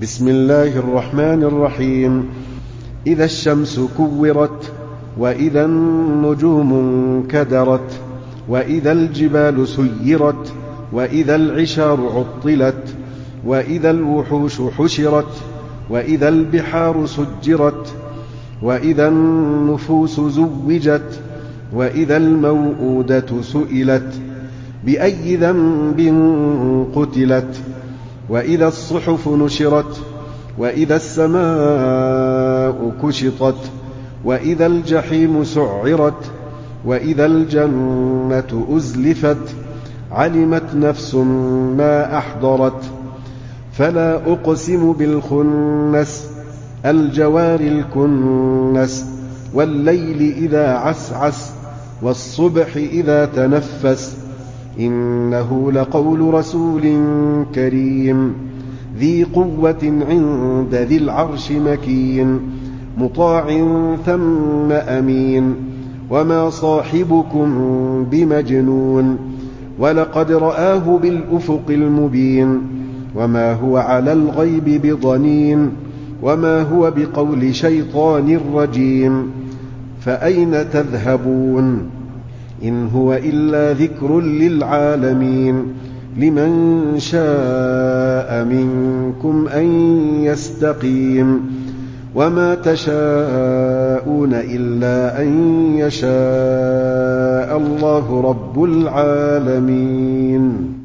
بسم الله الرحمن الرحيم. إذا الشمس كورت، وإذا النجوم انكدرت، وإذا الجبال سيرت، وإذا العشار عطلت، وإذا الوحوش حشرت، وإذا البحار سجرت، وإذا النفوس زوجت، وإذا الموءودة سئلت بأي ذنب قتلت، وإذا الصحف نشرت، وإذا السماء كشطت، وإذا الجحيم سعرت، وإذا الجنة أزلفت، علمت نفس ما أحضرت. فلا أقسم بالخنس، الجوار الكنس، والليل إذا عسعس، والصبح إذا تنفس، إنه لقول رسول كريم ذي قوة عند ذي العرش مكين، مطاع ثم أمين. وما صاحبكم بمجنون، ولقد رآه بالأفق المبين، وما هو على الغيب بضنين، وما هو بقول شيطان رجيم. فأين تذهبون؟ إن هو إلا ذكر للعالمين، لمن شاء منكم أن يستقيم. وما تشاءون إلا أن يشاء الله رب العالمين.